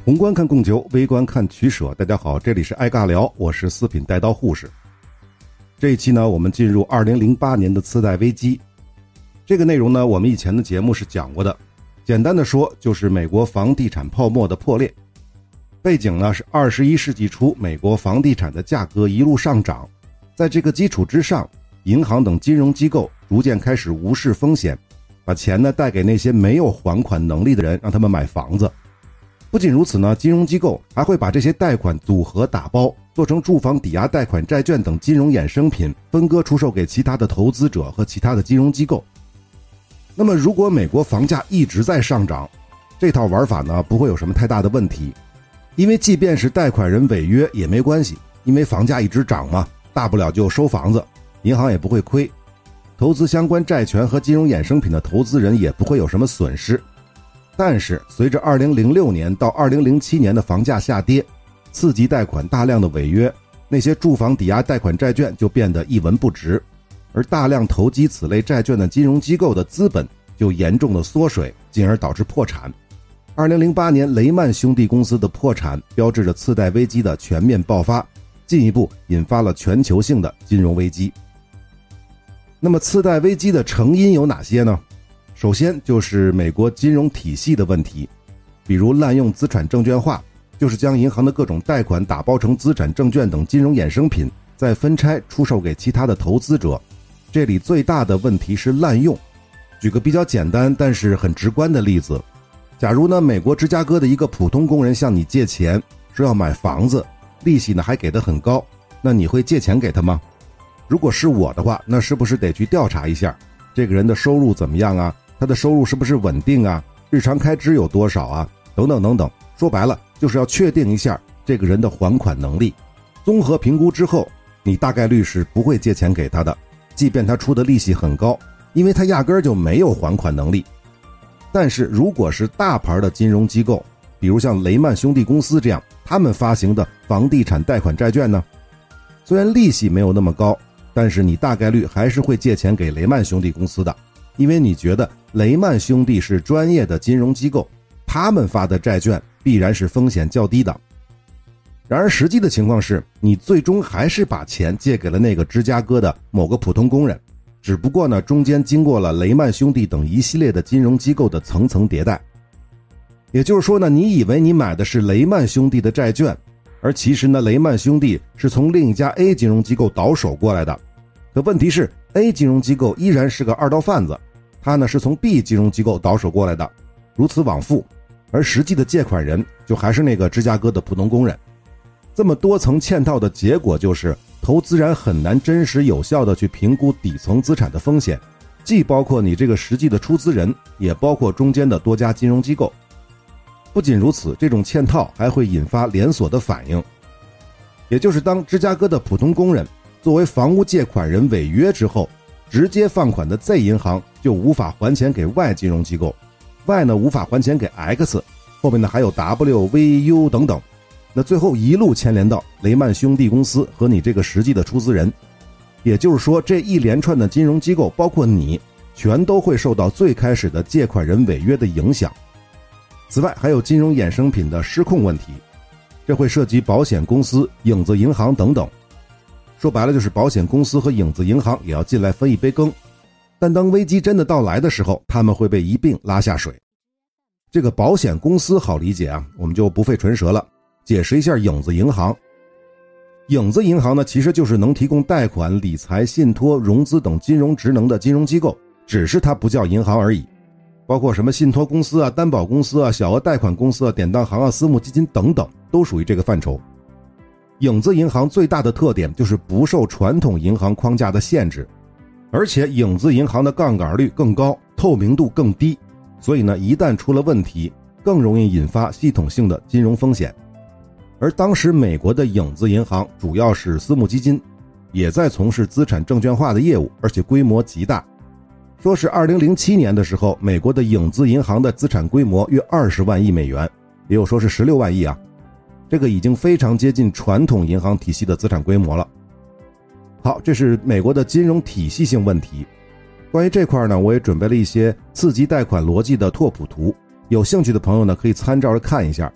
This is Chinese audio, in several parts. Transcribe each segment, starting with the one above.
宏观看供求，微观看取舍。大家好，这里是爱尬聊，我是四品带刀护士。这一期呢，我们进入2008年的次贷危机。这个内容呢，我们以前的节目是讲过的。简单的说，就是美国房地产泡沫的破裂。背景呢是21世纪初，美国房地产的价格一路上涨。在这个基础之上，银行等金融机构逐渐开始无视风险，把钱呢贷给那些没有还款能力的人，让他们买房子。不仅如此呢，金融机构还会把这些贷款组合打包，做成住房抵押贷款债券等金融衍生品，分割出售给其他的投资者和其他的金融机构。那么如果美国房价一直在上涨，这套玩法呢不会有什么太大的问题，因为即便是贷款人违约也没关系，因为房价一直涨嘛，大不了就收房子，银行也不会亏，投资相关债权和金融衍生品的投资人也不会有什么损失。但是随着2006年到2007年的房价下跌，次级贷款大量的违约，那些住房抵押贷款债券就变得一文不值，而大量投机此类债券的金融机构的资本就严重的缩水，进而导致破产。2008年雷曼兄弟公司的破产标志着次贷危机的全面爆发，进一步引发了全球性的金融危机。那么次贷危机的成因有哪些呢？首先就是美国金融体系的问题，比如滥用资产证券化，就是将银行的各种贷款打包成资产证券等金融衍生品，再分拆出售给其他的投资者。这里最大的问题是滥用。举个比较简单但是很直观的例子，假如呢美国芝加哥的一个普通工人向你借钱，说要买房子，利息呢还给得很高，那你会借钱给他吗？如果是我的话，那是不是得去调查一下这个人的收入怎么样啊，他的收入是不是稳定啊，日常开支有多少啊，等等等等。说白了就是要确定一下这个人的还款能力。综合评估之后，你大概率是不会借钱给他的，即便他出的利息很高，因为他压根儿就没有还款能力。但是如果是大牌的金融机构，比如像雷曼兄弟公司这样，他们发行的房地产贷款债券呢，虽然利息没有那么高，但是你大概率还是会借钱给雷曼兄弟公司的，因为你觉得雷曼兄弟是专业的金融机构，他们发的债券必然是风险较低的。然而实际的情况是，你最终还是把钱借给了那个芝加哥的某个普通工人，只不过呢中间经过了雷曼兄弟等一系列的金融机构的层层迭代。也就是说呢，你以为你买的是雷曼兄弟的债券，而其实呢雷曼兄弟是从另一家 A 金融机构倒手过来的。可问题是 A 金融机构依然是个二道贩子，他呢是从 B 金融机构倒手过来的，如此往复，而实际的借款人就还是那个芝加哥的普通工人。这么多层嵌套的结果就是，投资人很难真实有效地去评估底层资产的风险，既包括你这个实际的出资人，也包括中间的多家金融机构。不仅如此，这种嵌套还会引发连锁的反应，也就是当芝加哥的普通工人作为房屋借款人违约之后，直接放款的 Z 银行就无法还钱给 Y 金融机构， Y 呢无法还钱给 X， 后面呢还有 W、V、U 等等，那最后一路牵连到雷曼兄弟公司和你这个实际的出资人。也就是说，这一连串的金融机构包括你，全都会受到最开始的借款人违约的影响。此外还有金融衍生品的失控问题，这会涉及保险公司、影子银行等等。说白了就是保险公司和影子银行也要进来分一杯羹，但当危机真的到来的时候，他们会被一并拉下水。这个保险公司好理解啊，我们就不费唇舌了，解释一下影子银行。影子银行呢，其实就是能提供贷款、理财、信托、融资等金融职能的金融机构，只是它不叫银行而已。包括什么信托公司啊、担保公司啊、小额贷款公司啊、典当行啊、私募基金等等，都属于这个范畴。影子银行最大的特点就是不受传统银行框架的限制，而且影子银行的杠杆率更高，透明度更低，所以呢，一旦出了问题，更容易引发系统性的金融风险。而当时美国的影子银行主要是私募基金，也在从事资产证券化的业务，而且规模极大。说是2007年的时候，美国的影子银行的资产规模约20万亿美元，也有说是16万亿啊，这个已经非常接近传统银行体系的资产规模了。好，这是美国的金融体系性问题。关于这块呢，我也准备了一些次级贷款逻辑的拓扑图，有兴趣的朋友呢可以参照着看一下。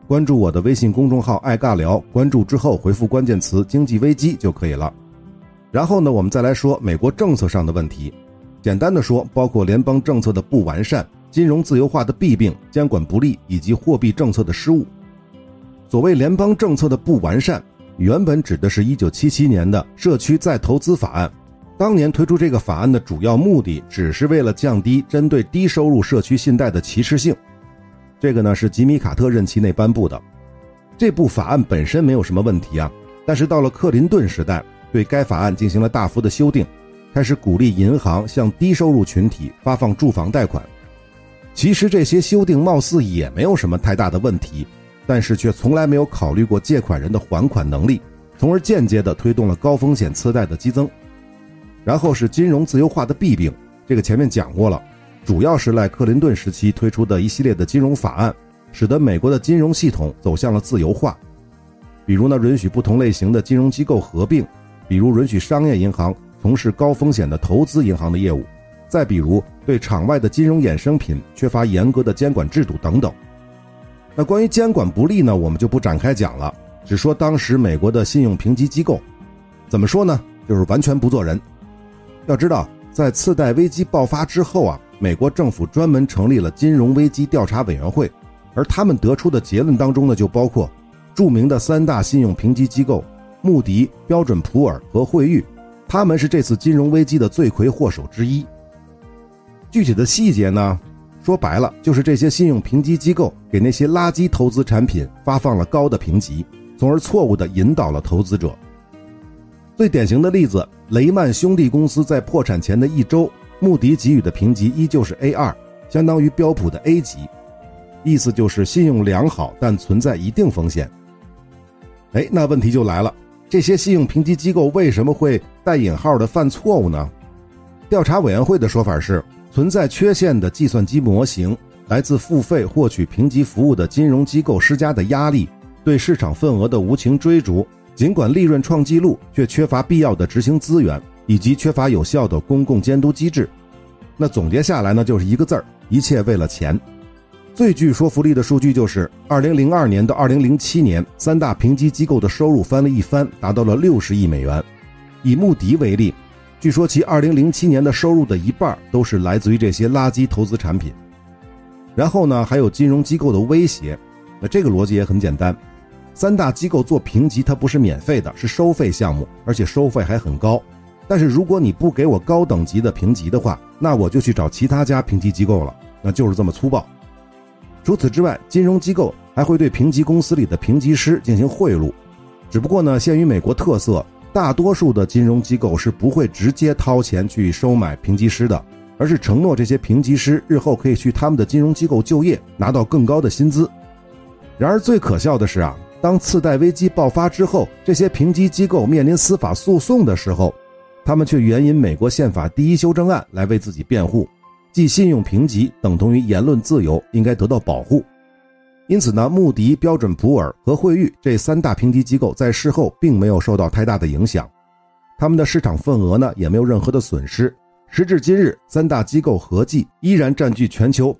关注我的微信公众号爱尬聊，关注之后回复关键词经济危机就可以了。然后呢，我们再来说美国政策上的问题。简单的说，包括联邦政策的不完善、金融自由化的弊病、监管不力以及货币政策的失误。所谓联邦政策的不完善，原本指的是1977年的社区再投资法案。当年推出这个法案的主要目的只是为了降低针对低收入社区信贷的歧视性。这个呢是吉米·卡特任期内颁布的。这部法案本身没有什么问题啊，但是到了克林顿时代，对该法案进行了大幅的修订，开始鼓励银行向低收入群体发放住房贷款。其实这些修订貌似也没有什么太大的问题，但是却从来没有考虑过借款人的还款能力，从而间接地推动了高风险次贷的激增。然后是金融自由化的弊病，这个前面讲过了，主要是赖克林顿时期推出的一系列的金融法案，使得美国的金融系统走向了自由化。比如呢，允许不同类型的金融机构合并，比如允许商业银行从事高风险的投资银行的业务，再比如对场外的金融衍生品缺乏严格的监管制度等等。那关于监管不力呢，我们就不展开讲了，只说当时美国的信用评级机构怎么说呢，就是完全不做人。要知道，在次贷危机爆发之后啊，美国政府专门成立了金融危机调查委员会，而他们得出的结论当中呢，就包括著名的3大信用评级机构穆迪、标准普尔和惠誉，他们是这次金融危机的罪魁祸首之一。具体的细节呢，说白了就是这些信用评级机构给那些垃圾投资产品发放了高的评级，从而错误地引导了投资者。最典型的例子，雷曼兄弟公司在破产前的1周，穆迪给予的评级依旧是 A2， 相当于标普的 A 级，意思就是信用良好，但存在一定风险。那问题就来了，这些信用评级机构为什么会带引号的犯错误呢？调查委员会的说法是，存在缺陷的计算机模型，来自付费获取评级服务的金融机构施加的压力，对市场份额的无情追逐，尽管利润创纪录，却缺乏必要的执行资源，以及缺乏有效的公共监督机制。那总结下来呢，就是一个字儿，一切为了钱。最具说服力的数据就是2002年到2007年3大评级机构的收入翻了一番，达到了60亿美元。以穆迪为例，据说其2007年的收入的一半都是来自于这些垃圾投资产品。然后呢，还有金融机构的威胁。那这个逻辑也很简单，3大机构做评级它不是免费的，是收费项目，而且收费还很高。但是如果你不给我高等级的评级的话，那我就去找其他家评级机构了，那就是这么粗暴。除此之外，金融机构还会对评级公司里的评级师进行贿赂。只不过呢，限于美国特色，大多数的金融机构是不会直接掏钱去收买评级师的，而是承诺这些评级师日后可以去他们的金融机构就业，拿到更高的薪资。然而最可笑的是啊，当次贷危机爆发之后，这些评级机构面临司法诉讼的时候，他们却援引美国宪法第1修正案来为自己辩护，即信用评级等同于言论自由，应该得到保护。因此呢，穆迪、标准普尔和惠誉这3大评级机构在事后并没有受到太大的影响，他们的市场份额呢也没有任何的损失。时至今日，3大机构合计依然占据全球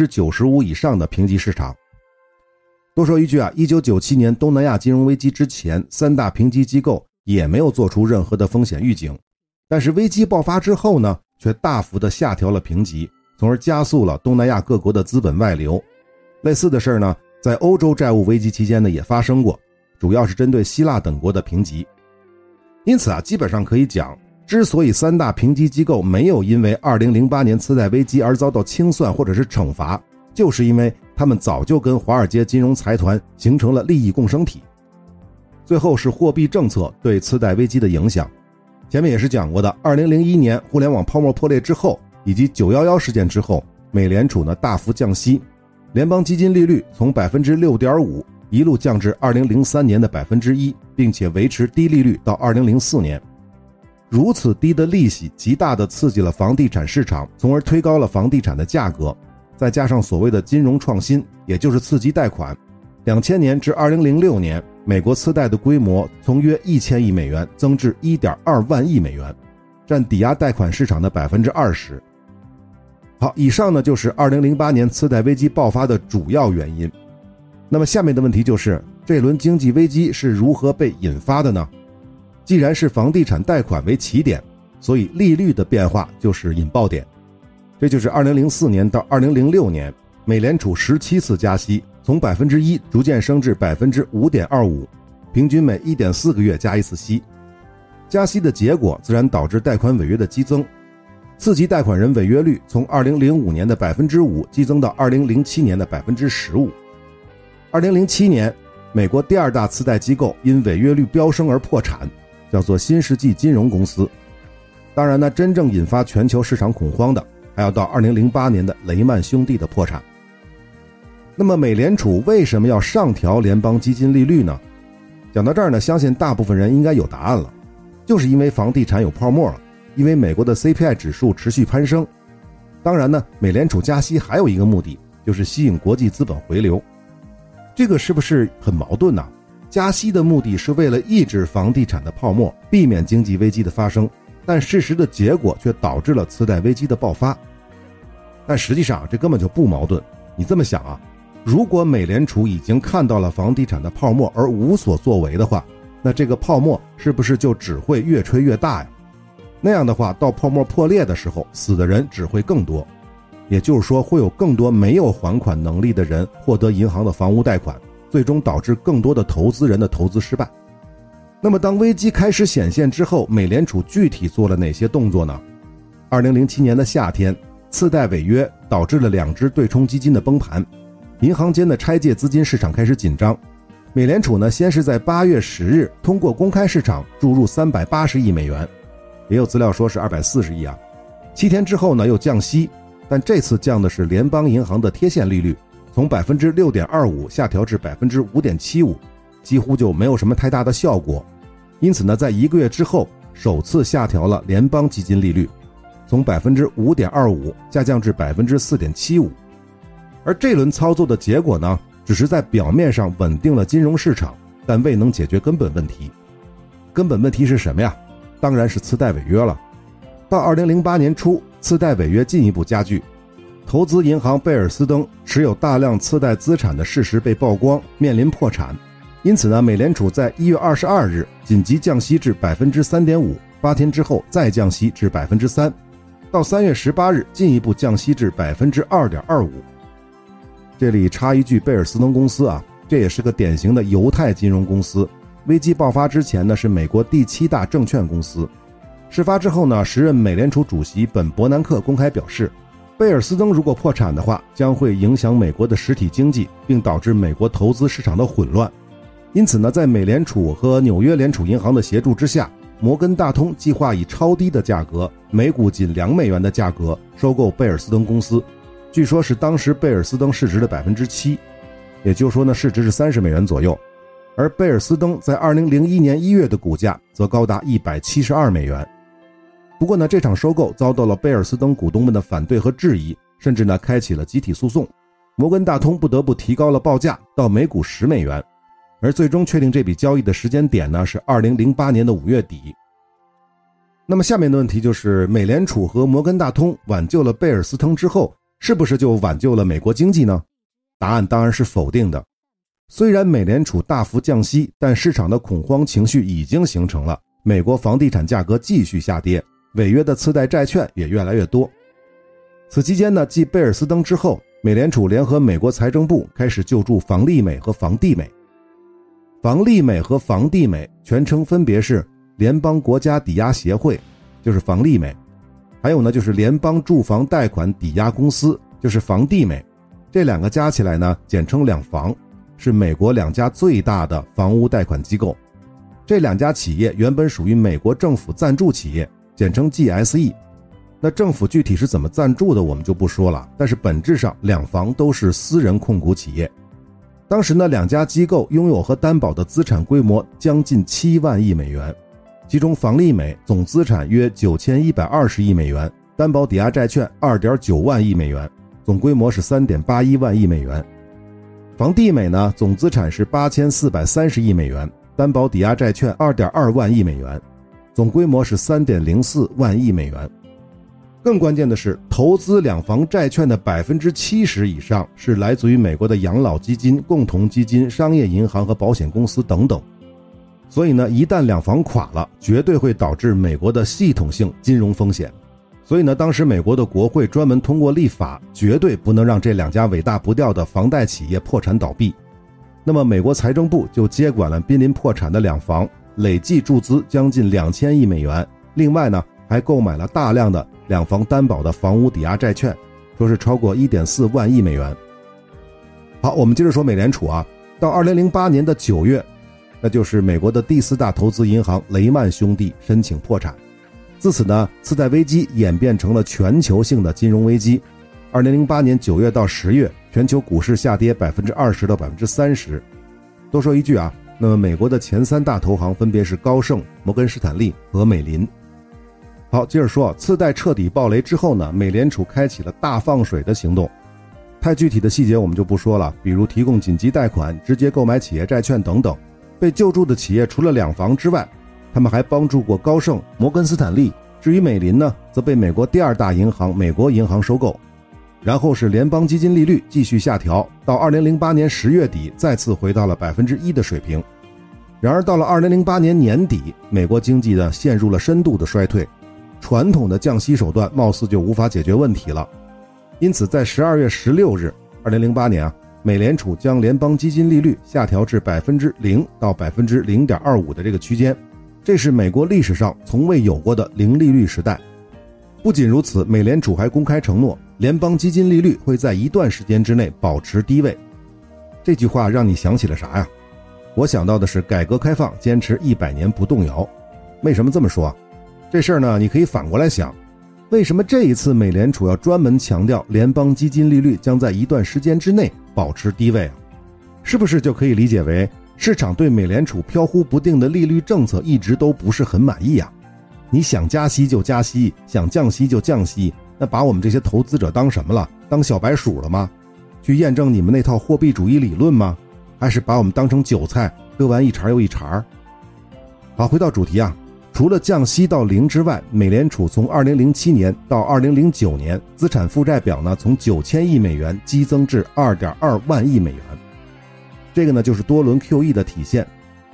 95% 以上的评级市场。多说一句啊，1997年东南亚金融危机之前，3大评级机构也没有做出任何的风险预警，但是危机爆发之后呢，却大幅的下调了评级，从而加速了东南亚各国的资本外流。类似的事呢，在欧洲债务危机期间呢也发生过，主要是针对希腊等国的评级。因此啊，基本上可以讲，之所以3大评级机构没有因为2008年次贷危机而遭到清算或者是惩罚，就是因为他们早就跟华尔街金融财团形成了利益共生体。最后是货币政策对次贷危机的影响。前面也是讲过的，2001年互联网泡沫破裂之后，以及911事件之后，美联储呢大幅降息，联邦基金利率从 6.5% 一路降至2003年的 1%， 并且维持低利率到2004年。如此低的利息极大地刺激了房地产市场，从而推高了房地产的价格。再加上所谓的金融创新，也就是刺激贷款，2000年至2006年，美国次贷的规模从约1000亿美元增至 1.2 万亿美元，占抵押贷款市场的 20%。好，以上呢就是2008年次贷危机爆发的主要原因。 那么下面的问题就是，这轮经济危机是如何被引发的呢？既然是房地产贷款为起点，所以利率的变化就是引爆点。这就是2004年到2006年美联储17次加息，从 1% 逐渐升至 5.25%， 平均每 1.4 个月加一次息。加息的结果自然导致贷款违约的激增，次级贷款人违约率从2005年的 5% 激增到2007年的 15%。2007年，美国第二大次贷机构因违约率飙升而破产，叫做新世纪金融公司。当然呢，真正引发全球市场恐慌的还要到2008年的雷曼兄弟的破产。那么美联储为什么要上调联邦基金利率呢？讲到这儿呢，相信大部分人应该有答案了，就是因为房地产有泡沫了，因为美国的 CPI 指数持续攀升。当然呢，美联储加息还有一个目的，就是吸引国际资本回流。这个是不是很矛盾呢？加息的目的是为了抑制房地产的泡沫，避免经济危机的发生，但事实的结果却导致了次贷危机的爆发。但实际上这根本就不矛盾。你这么想啊，如果美联储已经看到了房地产的泡沫而无所作为的话，那这个泡沫是不是就只会越吹越大呀？那样的话，到泡沫破裂的时候，死的人只会更多。也就是说，会有更多没有还款能力的人获得银行的房屋贷款，最终导致更多的投资人的投资失败。那么当危机开始显现之后，美联储具体做了哪些动作呢？2007年的夏天，次贷违约导致了2只对冲基金的崩盘，银行间的拆借资金市场开始紧张。美联储呢，先是在8月10日通过公开市场注入380亿美元，也有资料说是240亿啊。7天之后呢，又降息，但这次降的是联邦银行的贴现利率，从 6.25% 下调至 5.75%， 几乎就没有什么太大的效果。因此呢，在1个月之后首次下调了联邦基金利率，从 5.25% 下降至 4.75%。 而这轮操作的结果呢，只是在表面上稳定了金融市场，但未能解决根本问题。根本问题是什么呀？当然是次贷违约了。到2008年初，次贷违约进一步加剧，投资银行贝尔斯登持有大量次贷资产的事实被曝光，面临破产。因此呢，美联储在1月22日紧急降息至 3.5%， 8天之后再降息至 3%， 到3月18日进一步降息至 2.25%。 这里插一句，贝尔斯登公司啊，这也是个典型的犹太金融公司。危机爆发之前呢，是美国第7大证券公司。事发之后呢，时任美联储主席本伯南克公开表示，贝尔斯登如果破产的话，将会影响美国的实体经济，并导致美国投资市场的混乱。因此呢，在美联储和纽约联储银行的协助之下，摩根大通计划以超低的价格，每股仅2美元的价格收购贝尔斯登公司，据说是当时贝尔斯登市值的 7%， 也就是说呢，市值是30美元左右。而贝尔斯登在2001年1月的股价则高达172美元。不过呢，这场收购遭到了贝尔斯登股东们的反对和质疑，甚至呢开启了集体诉讼。摩根大通不得不提高了报价到每股10美元，而最终确定这笔交易的时间点呢是2008年的5月底。那么下面的问题就是，美联储和摩根大通挽救了贝尔斯登之后，是不是就挽救了美国经济呢？答案当然是否定的。虽然美联储大幅降息，但市场的恐慌情绪已经形成了，美国房地产价格继续下跌，违约的次贷债券也越来越多。此期间呢，继贝尔斯登之后，美联储联合美国财政部开始救助房利美和房地美。房利美和房地美全称分别是联邦国家抵押协会，就是房利美，还有呢就是联邦住房贷款抵押公司，就是房地美。这两个加起来呢，简称两房，是美国2家最大的房屋贷款机构。这2家企业原本属于美国政府赞助企业，简称 GSE。 那政府具体是怎么赞助的我们就不说了，但是本质上两房都是私人控股企业。当时呢，2家机构拥有和担保的资产规模将近7万亿美元，其中房利美总资产约9120亿美元，担保抵押债券 2.9 万亿美元，总规模是 3.81 万亿美元。房地美呢，总资产是8430亿美元，担保抵押债券 2.2 万亿美元，总规模是 3.04 万亿美元。 更关键的是，投资两房债券的 70% 以上是来自于美国的养老基金、共同基金、商业银行和保险公司等等。所以呢，一旦两房垮了，绝对会导致美国的系统性金融风险。所以呢，当时美国的国会专门通过立法，绝对不能让这两家伟大不掉的房贷企业破产倒闭。那么美国财政部就接管了濒临破产的两房，累计注资将近2000亿美元。另外呢，还购买了大量的两房担保的房屋抵押债券，说是超过 1.4 万亿美元。好，我们接着说美联储啊，到2008年的9月，那就是美国的第4大投资银行雷曼兄弟申请破产。自此呢，次贷危机演变成了全球性的金融危机。2008年9月到10月，全球股市下跌 20% 到 30%。 多说一句啊，那么美国的前3大投行分别是高盛、摩根士坦利和美林。好，接着说，次贷彻底爆雷之后呢，美联储开启了大放水的行动。太具体的细节我们就不说了，比如提供紧急贷款、直接购买企业债券等等。被救助的企业除了两房之外，他们还帮助过高盛、摩根斯坦利。至于美林呢，则被美国第2大银行美国银行收购。然后是联邦基金利率继续下调，到2008年10月底再次回到了 1% 的水平。然而到了2008年年底，美国经济呢陷入了深度的衰退，传统的降息手段貌似就无法解决问题了。因此在12月16日2008年啊，美联储将联邦基金利率下调至 0% 到 0.25% 的这个区间，这是美国历史上从未有过的零利率时代。不仅如此，美联储还公开承诺，联邦基金利率会在一段时间之内保持低位。这句话让你想起了啥呀？我想到的是改革开放坚持100年不动摇。为什么这么说？这事儿呢，你可以反过来想，为什么这一次美联储要专门强调联邦基金利率将在一段时间之内保持低位啊？是不是就可以理解为市场对美联储飘忽不定的利率政策一直都不是很满意啊？你想加息就加息，想降息就降息，那把我们这些投资者当什么了？当小白鼠了吗？去验证你们那套货币主义理论吗？还是把我们当成韭菜割完一茬又一茬？好，回到主题啊，除了降息到0之外，美联储从2007年到2009年资产负债表呢从9000亿美元激增至 2.2 万亿美元。这个呢就是多轮 QE 的体现。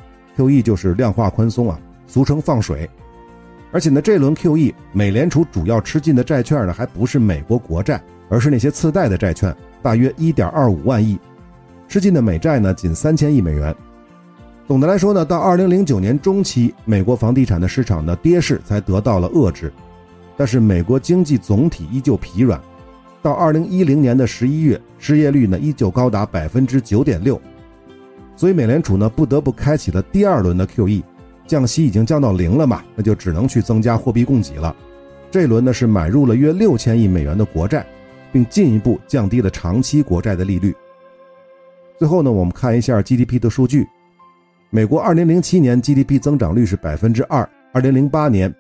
QE 就是量化宽松啊，俗称放水。而且呢，这轮 QE 美联储主要吃进的债券呢还不是美国国债，而是那些次贷的债券，大约 1.25 万亿。吃进的美债呢仅3000亿美元。总的来说呢，到2009年中期，美国房地产的市场的跌势才得到了遏制，但是美国经济总体依旧疲软。到2010年的11月，失业率呢依旧高达 9.6%。所以美联储呢不得不开启了第2轮的 QE， 降息已经降到0了嘛，那就只能去增加货币供给了。这轮呢是买入了约6000亿美元的国债，并进一步降低了长期国债的利率。最后呢，我们看一下 GDP 的数据。美国2007年 GDP 增长率是 2%， 2008年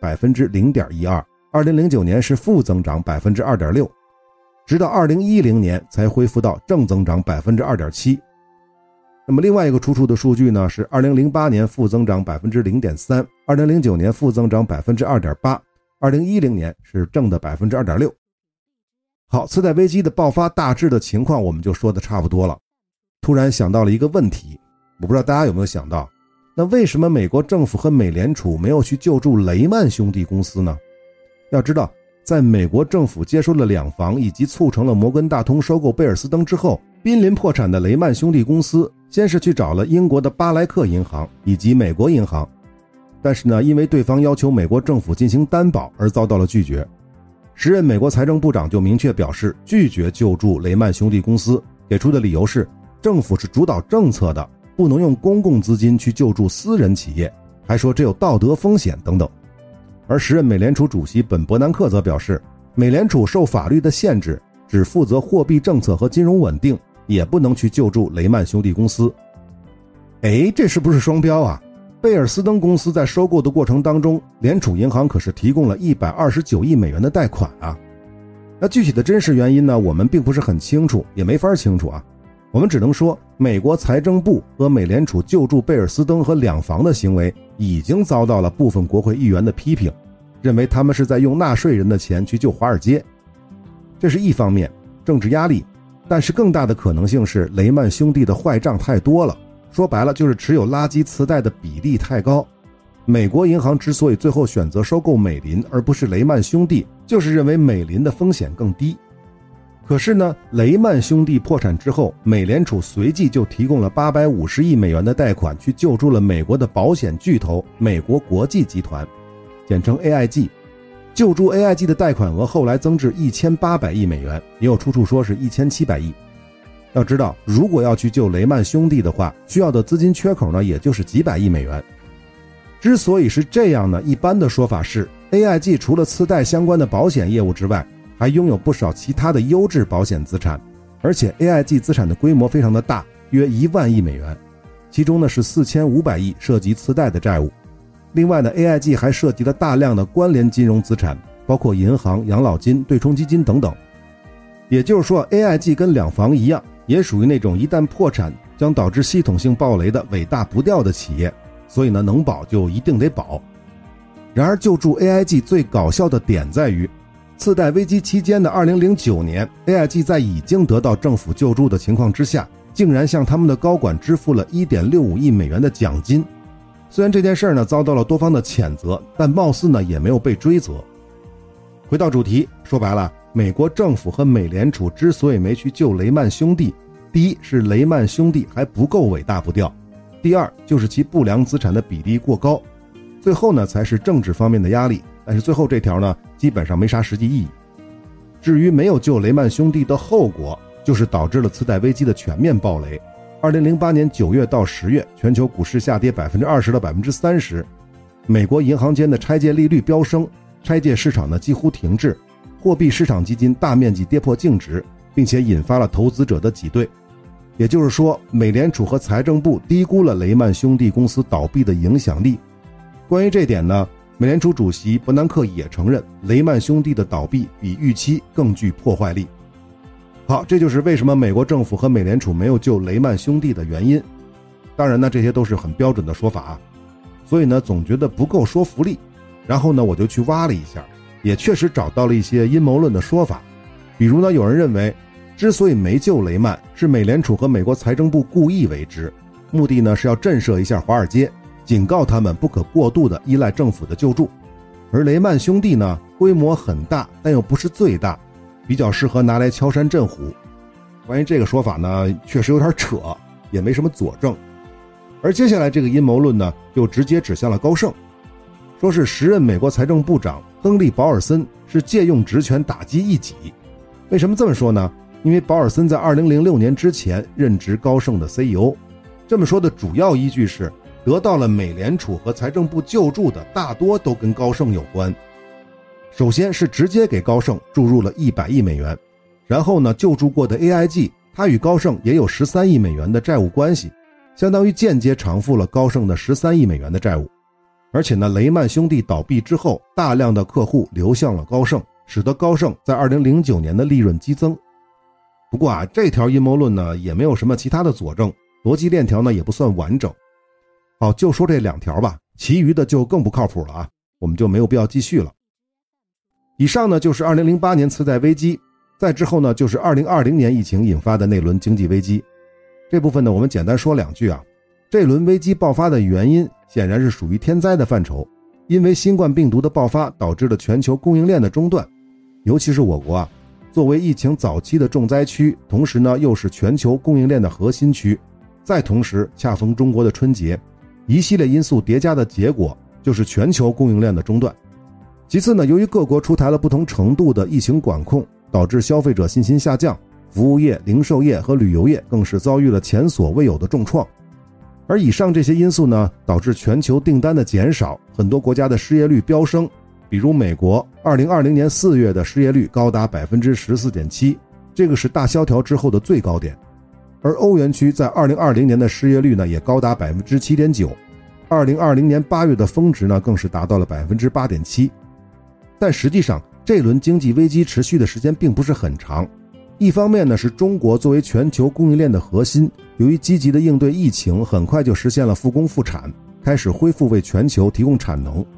0.12%， 2009年是负增长 2.6%， 直到2010年才恢复到正增长 2.7%。那么另外一个出处的数据呢是2008年负增长 0.3%， 2009年负增长 2.8%， 2010年是正的 2.6%。 好，次贷危机的爆发大致的情况我们就说的差不多了。突然想到了一个问题，我不知道大家有没有想到，那为什么美国政府和美联储没有去救助雷曼兄弟公司呢？要知道，在美国政府接收了两房以及促成了摩根大通收购贝尔斯登之后，濒临破产的雷曼兄弟公司先是去找了英国的巴莱克银行以及美国银行，但是呢，因为对方要求美国政府进行担保而遭到了拒绝。时任美国财政部长就明确表示拒绝救助雷曼兄弟公司，给出的理由是政府是主导政策的，不能用公共资金去救助私人企业，还说这有道德风险等等。而时任美联储主席本·伯南克则表示，美联储受法律的限制，只负责货币政策和金融稳定，也不能去救助雷曼兄弟公司。这是不是双标啊？贝尔斯登公司在收购的过程当中，联储银行可是提供了129亿美元的贷款啊。那具体的真实原因呢，我们并不是很清楚，也没法清楚啊。我们只能说，美国财政部和美联储救助贝尔斯登和两房的行为已经遭到了部分国会议员的批评， 认为他们是在用纳税人的钱去救华尔街。这是一方面，政治压力，但是更大的可能性是雷曼兄弟的坏账太多了，说白了就是持有垃圾磁带的比例太高。美国银行之所以最后选择收购美林而不是雷曼兄弟，就是认为美林的风险更低。可是呢，雷曼兄弟破产之后，美联储随即就提供了850亿美元的贷款，去救助了美国的保险巨头美国国际集团，简称 AIG。 救助 AIG 的贷款额后来增至1800亿美元，也有出处说是1700亿。要知道，如果要去救雷曼兄弟的话，需要的资金缺口呢，也就是几百亿美元。之所以是这样呢，一般的说法是 AIG 除了次贷相关的保险业务之外，还拥有不少其他的优质保险资产，而且 AIG 资产的规模非常的大，约1万亿美元，其中呢是4500亿涉及次贷的债务。另外呢 AIG 还涉及了大量的关联金融资产，包括银行、养老金、对冲基金等等。也就是说 AIG 跟两房一样，也属于那种一旦破产将导致系统性暴雷的尾大不掉的企业，所以呢能保就一定得保。然而救助 AIG 最搞笑的点在于，次贷危机期间的2009年 AIG 在已经得到政府救助的情况之下，竟然向他们的高管支付了 1.65 亿美元的奖金。虽然这件事呢遭到了多方的谴责，但貌似呢也没有被追责。回到主题，说白了，美国政府和美联储之所以没去救雷曼兄弟，第一是雷曼兄弟还不够尾大不掉，第二就是其不良资产的比例过高，最后呢才是政治方面的压力，但是最后这条呢基本上没啥实际意义。至于没有救雷曼兄弟的后果，就是导致了次贷危机的全面暴雷。2008年9月到10月，全球股市下跌20%到30%，美国银行间的拆借利率飙升，拆借市场呢几乎停滞，货币市场基金大面积跌破净值，并且引发了投资者的挤兑。也就是说，美联储和财政部低估了雷曼兄弟公司倒闭的影响力。关于这点呢，美联储主席伯南克也承认，雷曼兄弟的倒闭比预期更具破坏力。好，这就是为什么美国政府和美联储没有救雷曼兄弟的原因。当然呢，这些都是很标准的说法啊，所以呢总觉得不够说服力。然后呢我就去挖了一下，也确实找到了一些阴谋论的说法。比如呢，有人认为之所以没救雷曼，是美联储和美国财政部故意为之，目的呢是要震慑一下华尔街，警告他们不可过度的依赖政府的救助。而雷曼兄弟呢规模很大，但又不是最大，比较适合拿来敲山震虎。关于这个说法呢确实有点扯，也没什么佐证。而接下来这个阴谋论呢就直接指向了高盛，说是时任美国财政部长亨利·保尔森是借用职权打击异己。为什么这么说呢？因为保尔森在2006年之前任职高盛的 CEO。 这么说的主要依据是，得到了美联储和财政部救助的大多都跟高盛有关。首先是直接给高盛注入了100亿美元，然后呢救助过的 AIG， 它与高盛也有13亿美元的债务关系，相当于间接偿付了高盛的13亿美元的债务。而且呢，雷曼兄弟倒闭之后，大量的客户流向了高盛，使得高盛在2009年的利润激增。不过啊，这条阴谋论呢也没有什么其他的佐证，逻辑链条呢也不算完整。好，就说这2条吧，其余的就更不靠谱了啊，我们就没有必要继续了。以上呢就是2008年次贷危机，再之后呢就是2020年疫情引发的那轮经济危机。这部分呢我们简单说2句啊。这轮危机爆发的原因显然是属于天灾的范畴，因为新冠病毒的爆发导致了全球供应链的中断，尤其是我国啊，作为疫情早期的重灾区，同时呢又是全球供应链的核心区，再同时恰逢中国的春节，一系列因素叠加的结果就是全球供应链的中断。其次呢，由于各国出台了不同程度的疫情管控，导致消费者信心下降，服务业、零售业和旅游业更是遭遇了前所未有的重创。而以上这些因素呢，导致全球订单的减少，很多国家的失业率飙升。比如美国2020年4月的失业率高达 14.7%， 这个是大萧条之后的最高点。而欧元区在2020年的失业率呢也高达 7.9%， 2020年8月的峰值呢更是达到了 8.7%。 但实际上这轮经济危机持续的时间并不是很长。一方面呢是中国作为全球供应链的核心，由于积极的应对疫情，很快就实现了复工复产，开始恢复为全球提供产能。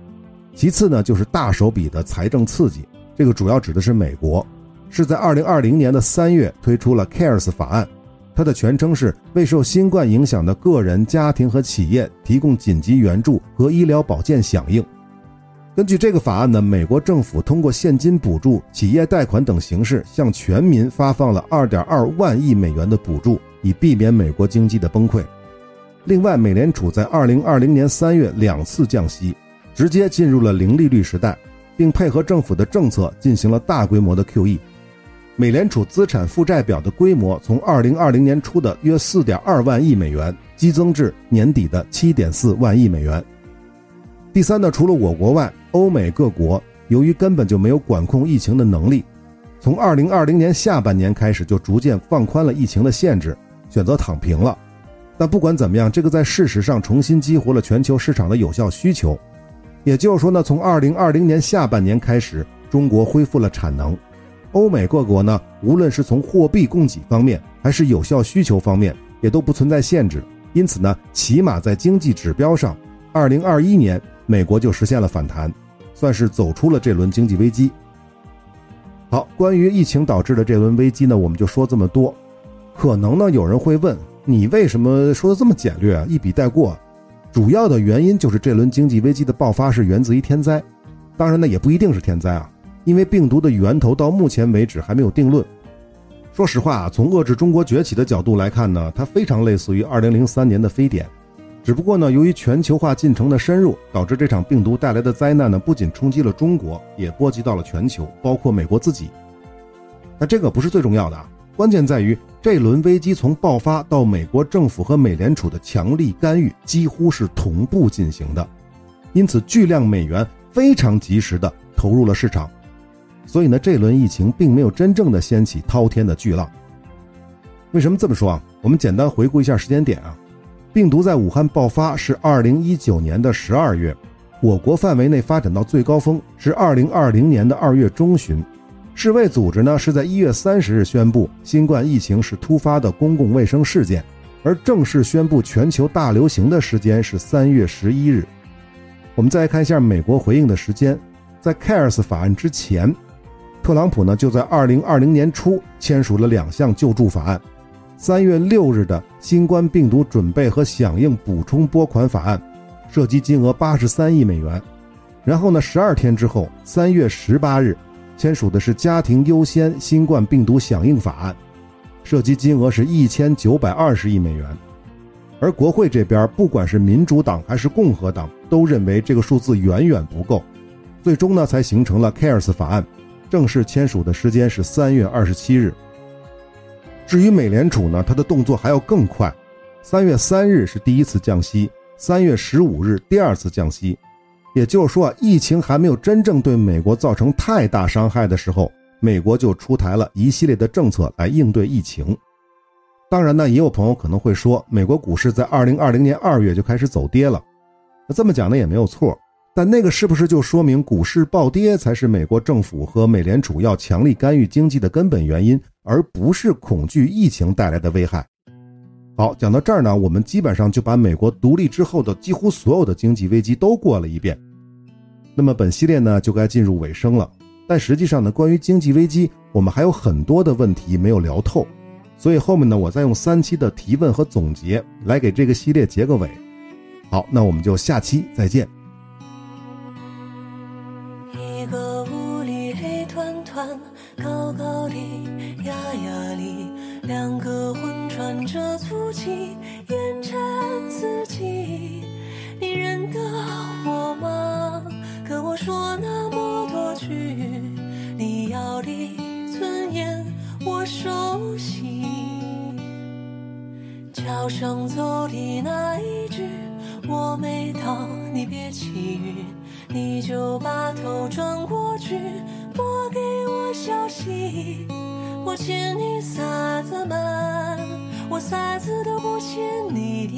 其次呢就是大手笔的财政刺激，这个主要指的是美国，是在2020年的3月推出了 CARES 法案，它的全称是为受新冠影响的个人、家庭和企业提供紧急援助和医疗保健响应。根据这个法案呢，美国政府通过现金补助、企业贷款等形式向全民发放了 2.2 万亿美元的补助，以避免美国经济的崩溃。另外，美联储在2020年3月2次降息，直接进入了零利率时代，并配合政府的政策进行了大规模的 QE。美联储资产负债表的规模从2020年初的约 4.2 万亿美元激增至年底的 7.4 万亿美元。第三呢，除了我国外，欧美各国由于根本就没有管控疫情的能力，从2020年下半年开始就逐渐放宽了疫情的限制，选择躺平了。但不管怎么样，这个在事实上重新激活了全球市场的有效需求。也就是说呢，从2020年下半年开始，中国恢复了产能。欧美各国呢，无论是从货币供给方面还是有效需求方面，也都不存在限制。因此呢，起码在经济指标上，2021年美国就实现了反弹，算是走出了这轮经济危机。好，关于疫情导致的这轮危机呢，我们就说这么多。可能呢，有人会问，你为什么说的这么简略啊，一笔带过？主要的原因就是这轮经济危机的爆发是源自于天灾。当然呢，也不一定是天灾啊，因为病毒的源头到目前为止还没有定论。说实话啊，从遏制中国崛起的角度来看呢，它非常类似于2003年的非典。只不过呢，由于全球化进程的深入，导致这场病毒带来的灾难呢，不仅冲击了中国，也波及到了全球，包括美国自己。但这个不是最重要的啊，关键在于这轮危机从爆发到美国政府和美联储的强力干预几乎是同步进行的，因此巨量美元非常及时地投入了市场。所以呢，这轮疫情并没有真正的掀起滔天的巨浪。为什么这么说啊？我们简单回顾一下时间点啊。病毒在武汉爆发是2019年的12月，我国范围内发展到最高峰是2020年的2月中旬。世卫组织呢是在1月30日宣布新冠疫情是突发的公共卫生事件，而正式宣布全球大流行的时间是3月11日。我们再看一下美国回应的时间，在 CARES 法案之前，特朗普呢就在2020年初签署了2项救助法案。3月6日的新冠病毒准备和响应补充拨款法案，涉及金额83亿美元。然后呢，12天之后，3月18日签署的是家庭优先新冠病毒响应法案，涉及金额是1920亿美元。而国会这边，不管是民主党还是共和党，都认为这个数字远远不够，最终呢才形成了 CARES 法案，正式签署的时间是3月27日。至于美联储呢，它的动作还要更快。3月3日是第一次降息，3月15日第二次降息。也就是说疫情还没有真正对美国造成太大伤害的时候，美国就出台了一系列的政策来应对疫情。当然呢，也有朋友可能会说，美国股市在2020年2月就开始走跌了。那这么讲呢也没有错，但那个是不是就说明股市暴跌才是美国政府和美联储要强力干预经济的根本原因，而不是恐惧疫情带来的危害？好，讲到这儿呢，我们基本上就把美国独立之后的几乎所有的经济危机都过了一遍。那么本系列呢就该进入尾声了，但实际上呢，关于经济危机我们还有很多的问题没有聊透，所以后面呢我再用3期的提问和总结来给这个系列结个尾。好，那我们就下期再见。 一个屋里黑团团，高高的压压里，两个魂穿着足迹，烟尘四季。你认得我吗？跟我说那么多句，你要的尊严我熟悉。桥上走的那一句，我没到，你别起晕，你就把头转过去，拨给我消息。我欠你啥子慢，我啥子都不欠你